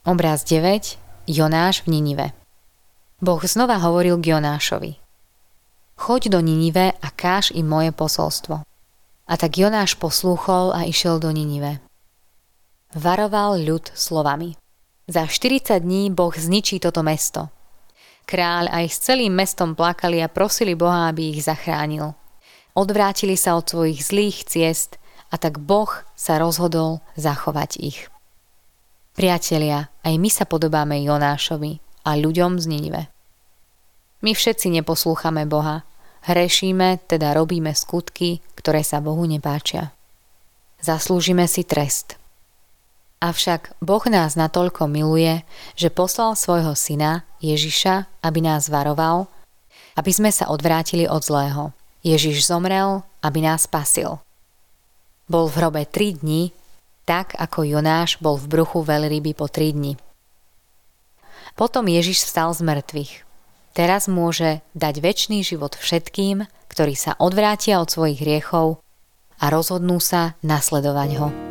Obraz 9. Jonáš v Ninive. Boh znova hovoril k Jonášovi. Choď do Ninive a káž im moje posolstvo. A tak Jonáš poslúchol a išiel do Ninive. Varoval ľud slovami. Za 40 dní Boh zničí toto mesto. Kráľ aj s celým mestom plakali a prosili Boha, aby ich zachránil. Odvrátili sa od svojich zlých ciest a tak Boh sa rozhodol zachovať ich. Priatelia, aj my sa podobáme Jonášovi a ľuďom z Ninive. My všetci neposlúchame Boha, hrešíme, teda robíme skutky, ktoré sa Bohu nepáčia. Zaslúžime si trest. Avšak Boh nás natoľko miluje, že poslal svojho syna Ježiša, aby nás varoval, aby sme sa odvrátili od zlého. Ježiš zomrel, aby nás spasil. Bol v hrobe 3 dni, tak ako Jonáš bol v bruchu veľryby po 3 dni. Potom Ježiš vstal z mŕtvych. Teraz môže dať večný život všetkým, ktorí sa odvrátia od svojich hriechov a rozhodnú sa nasledovať ho.